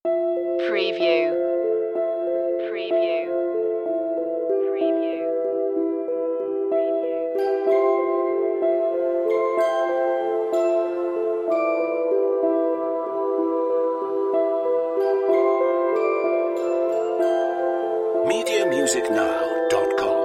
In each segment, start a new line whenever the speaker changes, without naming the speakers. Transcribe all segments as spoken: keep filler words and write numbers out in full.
Preview. Preview. Preview.
media music now dot com.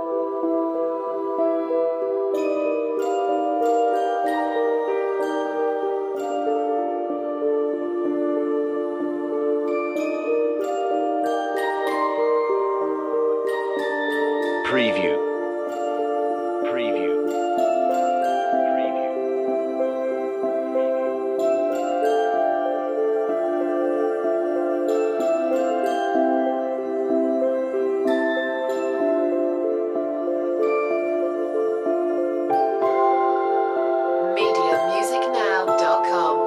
Preview. Preview. Preview.
media music now dot com.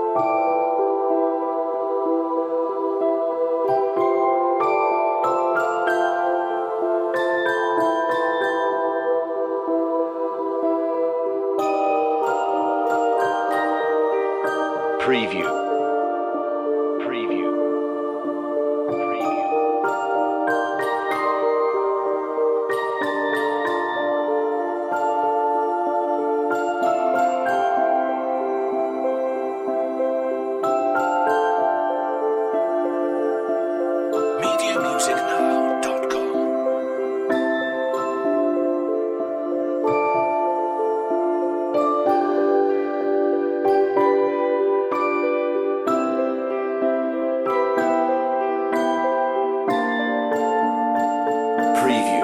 Preview. Preview. Preview. media music now dot com. Preview.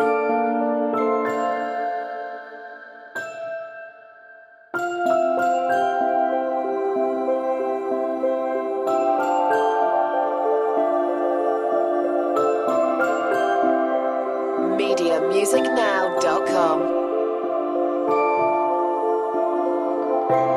media music now dot com.